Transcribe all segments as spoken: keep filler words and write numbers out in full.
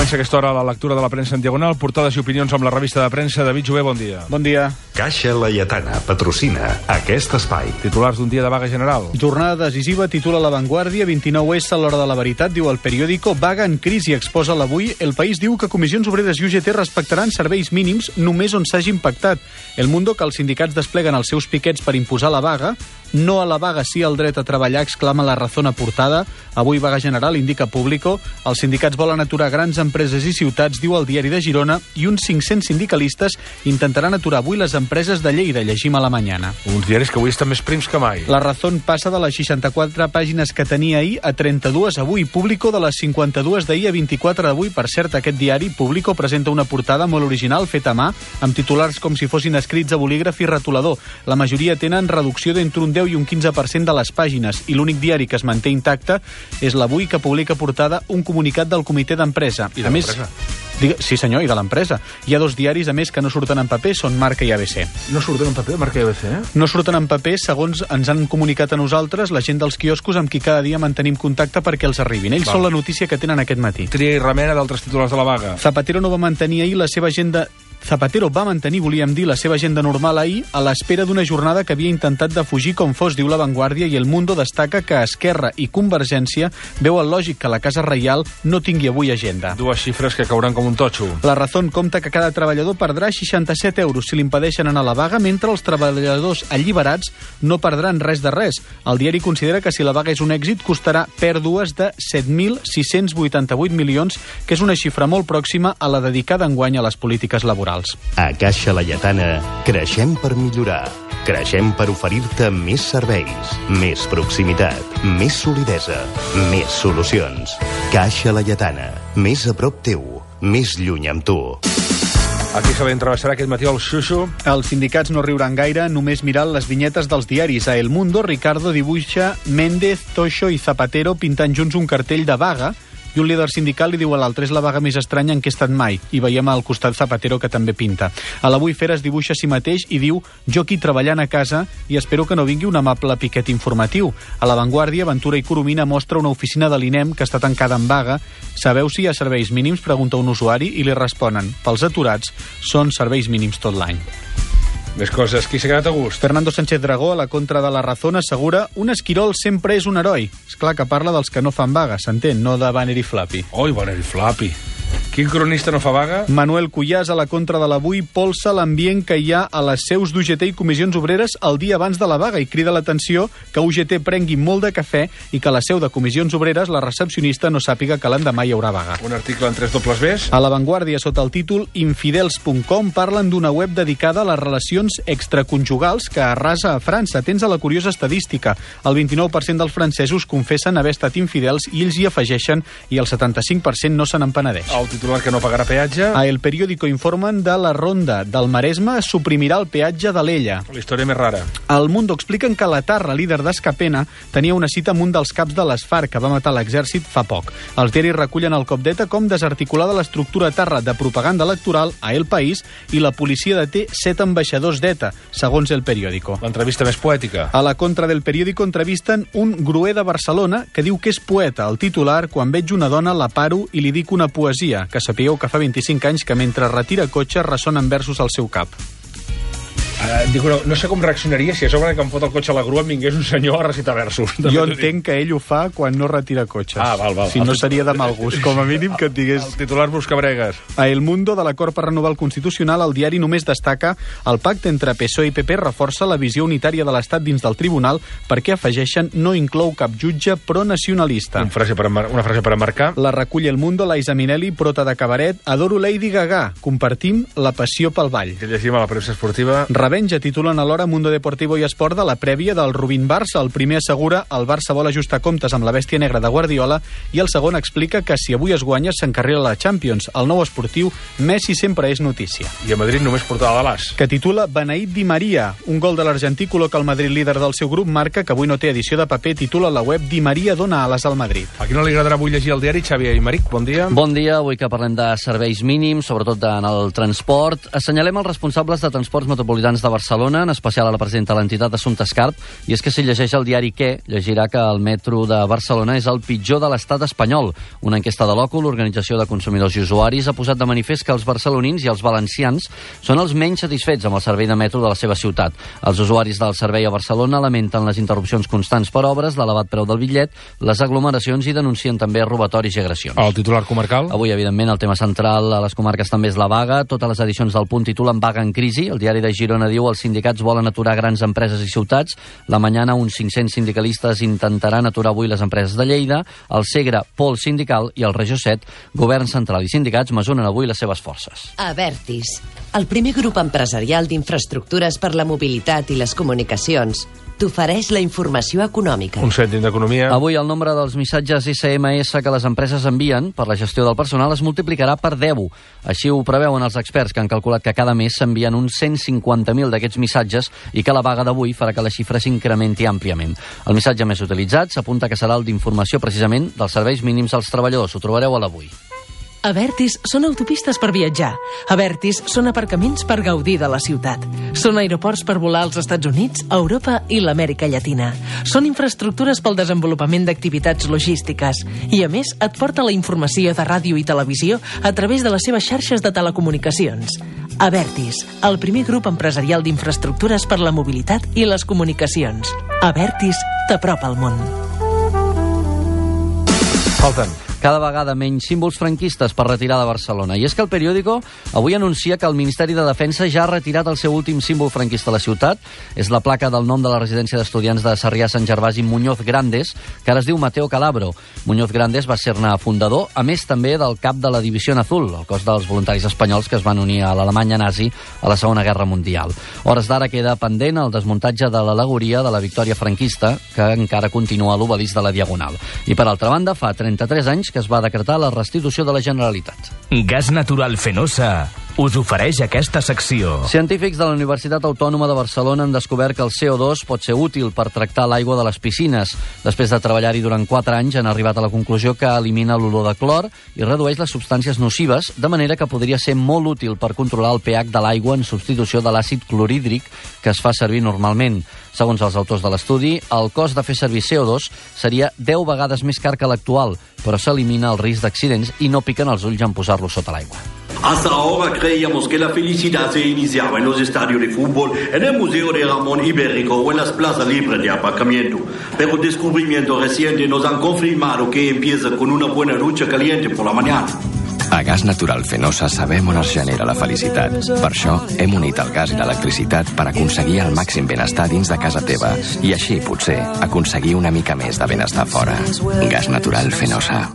Comença aquesta hora la lectura de la premsa en diagonal, portades i opinions amb la revista de premsa. David Jové, bon dia. Bon dia. Caixa Laietana patrocina aquest espai. Titulars d'un dia de vaga general. Jornada decisiva, titula La Vanguardia, vint-i-nou essa a l'hora de la veritat, diu el periòdico. Vaga en crisi, exposa l'Avui. El País diu que Comissions Obreres i U G T respectaran serveis mínims només on s'hagi impactat. El Mundo, que els sindicats despleguen els seus piquets per imposar la vaga. No a la vaga, sí al dret a treballar, exclama la Razón aportada. Avui vaga general, indica Público. Els sindicats volen aturar grans empreses i ciutats, diu el Diari de Girona, i uns cinc-cents sindicalistes intentaran aturar avui les empreses de Lleida, llegim a la Mañana. Uns diaris que avui estan més prims que mai. La Razón passa de les seixanta-quatre pàgines que tenia ahir a trenta-dues avui. Público de les cinquanta-dues d'ahir a vint-i-quatre d'avui. Per cert, aquest diari, Público, presenta una portada molt original, feta a mà, amb titulars com si fossin escrits a bolígraf i retolador. La majoria tenen reducció d'entre un deu i un quinze per cent de les pàgines, i l'únic diari que es manté intacte és l'Avui, que publica portada un comunicat del comitè d'empresa. I de l'empresa? Sí, senyor, i de l'empresa. Hi ha dos diaris, a més, que no surten en paper, són Marca i A B C. No surten en paper, Marca i A B C, eh? No surten en paper, segons ens han comunicat a nosaltres, la gent dels quioscos amb qui cada dia mantenim contacte perquè els arribin. Ells Val. són la notícia que tenen aquest matí. Tria i remena d'altres titulars de la vaga. Zapatero no va mantenir ahir la seva agenda... Zapatero va mantenir, volíem dir, la seva agenda normal ahir a l'espera d'una jornada que havia intentat de fugir com fos, diu La Vanguardia, i El Mundo destaca que Esquerra i Convergència veuen lògic que la Casa Reial no tingui avui agenda. Dues xifres que cauran com un totxo. La Razón compta que cada treballador perdrà seixanta-set euros si l'impedeixen anar a la vaga, mentre els treballadors alliberats no perdran res de res. El diari considera que si la vaga és un èxit costarà pèrdues de set mil sis-cents vuitanta-vuit milions, que és una xifra molt pròxima a la dedicada enguany a les polítiques laborals. A Caixa Laietana creixem per millorar. Creixem per oferir-te més serveis, més proximitat, més solidesa, més solucions. Caixa Laietana, més a prop teu, més lluny amb tu. Aquí se l'entravessarà aquest matí el xuxu. Els sindicats no riuran gaire només mirant les vinyetes dels diaris. A El Mundo, Ricardo dibuixa Méndez, Toixo i Zapatero pintant junts un cartell de vaga, i un líder sindical li diu a l'altre: és la vaga més estranya en què he estat mai. I veiem al costat Zapatero, que també pinta. A l'Avui Fer es dibuixa a si mateix i diu: jo aquí treballant a casa i espero que no vingui un amable piquet informatiu. A La Vanguardia, Ventura i Coromina mostra una oficina de l'INEM que està tancada en vaga. Sabeu si hi ha serveis mínims? Pregunta un usuari i li responen: pels aturats són serveis mínims tot l'any. Més coses. Qui s'ha quedat a gust? Fernando Sánchez Dragó, a la contra de La Razón, assegura: un esquirol sempre és un heroi. És clar que parla dels que no fan vaga, s'entén, no de Banner i Flappy. Oi, Banner i Flappy. Quin cronista no fa vaga? Manuel Cuyàs, a la contra de l'Avui, polsa l'ambient que hi ha a les seus d'U G T i Comissions Obreres el dia abans de la vaga i crida l'atenció que U G T prengui molt de cafè i que a la seu de Comissions Obreres la recepcionista no sàpiga que l'endemà hi haurà vaga. Un article en tres dobles Bs. A La Vanguardia, sota el títol infidels punt com, parlen d'una web dedicada a les relacions extraconjugals que arrasa a França. Tens a la curiosa estadística: el vint-i-nou per cent dels francesos confessen haver estat infidels i ells hi afegeixen, i el setanta-cinc per cent no se n'empenedeix. El titular que no pagarà peatge. A El Periódico informen de la ronda del Maresme suprimirà el peatge de l'Ella. La història més rara. Al Mundo expliquen que la Tarra, líder d'Escapena, tenia una cita amb un dels caps de les FARC que va matar l'exèrcit fa poc. Els diaris recullen el cop d'Eta com desarticulada l'estructura Tarra de propaganda electoral a El País, i la policia deté set ambaixadors d'Eta, segons El Periódico. L'entrevista més poètica. A la contra del Periódico entrevisten un gruer de Barcelona que diu que és poeta. El titular: quan veig una dona la paro i li dic una poesia, que sapigueu que fa vint-i-cinc anys que mentre retira cotxe ressonen versos al seu cap. Uh, dic, no, no sé com reaccionaria si a sobre que em fot el cotxe a la grua em vingués un senyor a recitar versos. Jo entenc que ell ho fa quan no retira cotxes. Ah, val, val. Si no seria de mal gust, com a mínim que et digués... El titular buscabregues. A El Mundo, de l'acord per renovar el Constitucional, el diari només destaca: el pacte entre P S O E i P P reforça la visió unitària de l'Estat dins del tribunal, perquè afegeixen no inclou cap jutge pronacionalista. Una frase per, una frase per emmarcar. La recull El Mundo, Laisa Minelli, prota de cabaret: adoro Lady Gaga, compartim la passió pel ball. Que llegim a la premsa esportiva. Revenja, titulen alhora Mundo Deportivo i Esport, de la prèvia del Rubin-Barça. El primer assegura el Barça vol ajustar comptes amb la bèstia negra de Guardiola, i el segon explica que si avui es guanya s'encarrila la Champions. El nou esportiu: Messi sempre és notícia. I a Madrid només portada de l'As. Que titula Beneït Di Maria. Un gol de l'argentí col·loca el Madrid líder del seu grup. Marca, que avui no té edició de paper, titula la web: Di Maria dona ales al Madrid. A qui no li agradarà avui llegir el diari? Xavi Aymeric, bon dia. Bon dia, avui que parlem de serveis mínims, sobretot en el transport. Assenyalem els responsables de transports metropolitans ciutadans de Barcelona, en especial a la presidenta de l'entitat, Assumpta Escarp, i és que si llegeix el diari Què, llegirà que el metro de Barcelona és el pitjor de l'estat espanyol. Una enquesta de l'Òcul, l'Organització de Consumidors i Usuaris, ha posat de manifest que els barcelonins i els valencians són els menys satisfets amb el servei de metro de la seva ciutat. Els usuaris del servei a Barcelona lamenten les interrupcions constants per obres, l'elevat preu del bitllet, les aglomeracions i denuncien també robatoris i agressions. El titular comarcal? Avui, evidentment, el tema central a les comarques també és la vaga. Totes les edicions del Punt titulen Vaga en crisi. El diari de Girona diu els sindicats volen aturar grans empreses i ciutats. La Mañana, uns cinc-cents sindicalistes intentaran aturar avui les empreses de Lleida. El Segre, pol sindical, i el Regió set, govern central i sindicats mesuren avui les seves forces. Abertis, el primer grup empresarial d'infraestructures per la mobilitat i les comunicacions, t'ofereix la informació econòmica. Un cèntim d'economia. Avui el nombre dels missatges esse eme esse que les empreses envien per la gestió del personal es multiplicarà per deu. Així ho preveuen els experts, que han calculat que cada mes s'envien uns cent cinquanta mil d'aquests missatges i que la vaga d'avui farà que la xifra s'incrementi àmpliament. El missatge més utilitzat s'apunta que serà el d'informació precisament dels serveis mínims als treballadors. Ho trobareu a l'Avui. Abertis són autopistes per viatjar. Abertis són aparcaments per gaudir de la ciutat. Són aeroports per volar als Estats Units, Europa i l'Amèrica Llatina. Són infraestructures pel desenvolupament d'activitats logístiques. I, a més, et porta la informació de ràdio i televisió a través de les seves xarxes de telecomunicacions. Abertis, el primer grup empresarial d'infraestructures per la mobilitat i les comunicacions. Abertis t'apropa al món. Falten. Cada vegada menys símbols franquistes per retirar de Barcelona. I és que el periòdico avui anuncia que el Ministeri de Defensa ja ha retirat el seu últim símbol franquista a la ciutat. És la placa del nom de la residència d'estudiants de Sarrià-Sant Gervasi Muñoz Grandes, que ara es diu Mateo Calabro. Muñoz Grandes va ser-ne fundador, a més també del cap de la Divisió Azul, el cos dels voluntaris espanyols que es van unir a l'Alemanya nazi a la Segona Guerra Mundial. Hores d'ara queda pendent el desmuntatge de l'al·legoria de la victòria franquista, que encara continua a l'obelisc de la Diagonal. I per altra banda, fa trenta-tres anys que es va decretar la restitució de la Generalitat. Gas Natural Fenosa us ofereix aquesta secció. Científics de la Universitat Autònoma de Barcelona han descobert que el ce o dos pot ser útil per tractar l'aigua de les piscines. Després de treballar-hi durant quatre anys, han arribat a la conclusió que elimina l'olor de clor i redueix les substàncies nocives, de manera que podria ser molt útil per controlar el pH de l'aigua en substitució de l'àcid clorhídric que es fa servir normalment. Segons els autors de l'estudi, el cost de fer servir ce o dos seria deu vegades més car que l'actual, però s'elimina el risc d'accidents i no piquen els ulls en posar-lo sota l'aigua. Hasta ahora creíamos que la felicidad se iniciaba en los estadios de fútbol, en el Museo de Ramón Ibérico o en las plazas libres de aparcamiento. Pero descubrimientos recientes nos han confirmado que empieza con una buena ducha caliente por la mañana. A Gas Natural Fenosa sabem on es genera la felicitat. Per això hem unit el gas i l'electricitat per aconseguir el màxim benestar dins de casa teva i així, potser, aconseguir una mica més de benestar fora. Gas Natural Fenosa.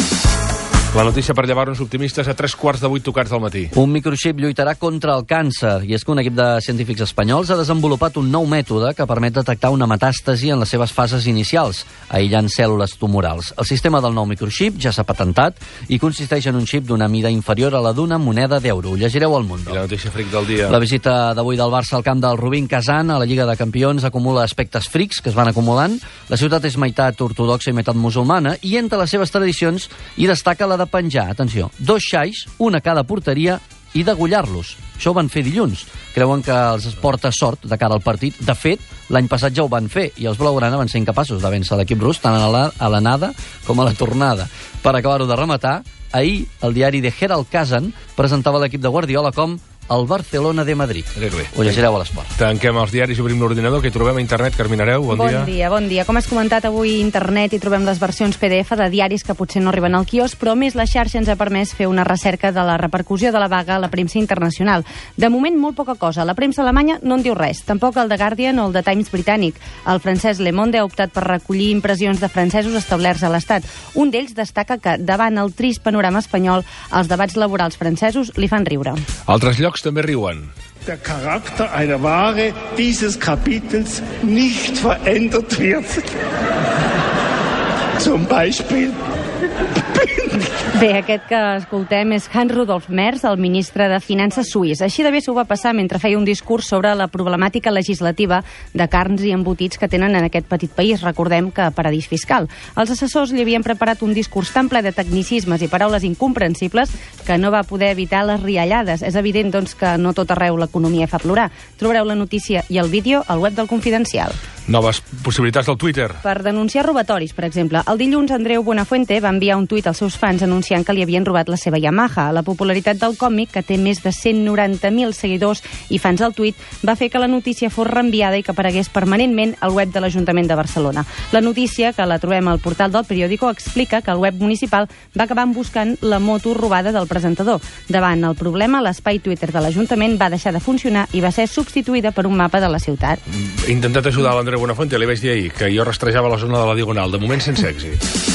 La notícia per llevar-nos optimistes a tres quarts de vuit tocats del matí. Un microxip lluitarà contra el càncer, i és que un equip de científics espanyols ha desenvolupat un nou mètode que permet detectar una metàstasi en les seves fases inicials, aïllant cèl·lules tumorals. El sistema del nou microxip ja s'ha patentat i consisteix en un xip d'una mida inferior a la d'una moneda d'euro. Ho llegireu al Mundo. I la notícia fric del dia. La visita d'avui del Barça al camp del Rubin Kazan a la Lliga de Campions acumula aspectes frics que es van acumulant. La ciutat és meitat ortodoxa i meitat musulmana, i entre les seves tradicions hi destaca la de penjar, atenció, dos xais, una a cada porteria, i degollar-los. Això ho van fer dilluns. Creuen que els porta sort de cara al partit. De fet, l'any passat ja ho van fer i els blaugrana van ser incapaços de vèncer l'equip rus tant a l'anada com a la tornada. Per acabar-ho de rematar, ahir el diari de Herald Kazan presentava l'equip de Guardiola com el Barcelona de Madrid. Ho llegireu a l'Esport. Tanquem els diaris i obrim l'ordinador, que hi trobem a internet. Carminareu, bon, bon dia. Bon dia, bon dia. Com has comentat, avui a internet hi trobem les versions pe de efa de diaris que potser no arriben al quiosc, però més la xarxa ens ha permès fer una recerca de la repercussió de la vaga a la premsa internacional. De moment, molt poca cosa. La premsa alemanya no en diu res, tampoc el The Guardian o el The Times britànic. El francès Le Monde ha optat per recollir impressions de francesos establerts a l'Estat. Un d'ells destaca que, davant el trist panorama espanyol, els debats laborals francesos li fan riure. Altres llocs també riuen. Der Charakter einer Ware dieses Kapitels nicht verändert wird. Zum Beispiel Bé, aquest que escoltem és Hans Rudolf Merz, el ministre de Finances suís. Així de bé s'ho va passar mentre feia un discurs sobre la problemàtica legislativa de carns i embotits que tenen en aquest petit país. Recordem que paradís fiscal. Els assessors li havien preparat un discurs tan ple de tecnicismes i paraules incomprensibles que no va poder evitar les riallades. És evident, doncs, que no tot arreu l'economia fa plorar. Trobareu la notícia i el vídeo al web del Confidencial. Noves possibilitats del Twitter. Per denunciar robatoris, per exemple. El dilluns, Andreu Buenafuente va enviar un tuit als seus fans anunciant que li havien robat la seva Yamaha. La popularitat del còmic, que té més de cent noranta mil seguidors i fans al tuit, va fer que la notícia fos reenviada i que aparegués permanentment al web de l'Ajuntament de Barcelona. La notícia, que la trobem al portal del periòdico, explica que el web municipal va acabar buscant la moto robada del presentador. Davant el problema, l'espai Twitter de l'Ajuntament va deixar de funcionar i va ser substituïda per un mapa de la ciutat. He intentat ajudar l'Andreu Buenafuente, li vaig dir ahir que jo rastrejava la zona de la Diagonal, de moment sense èxit.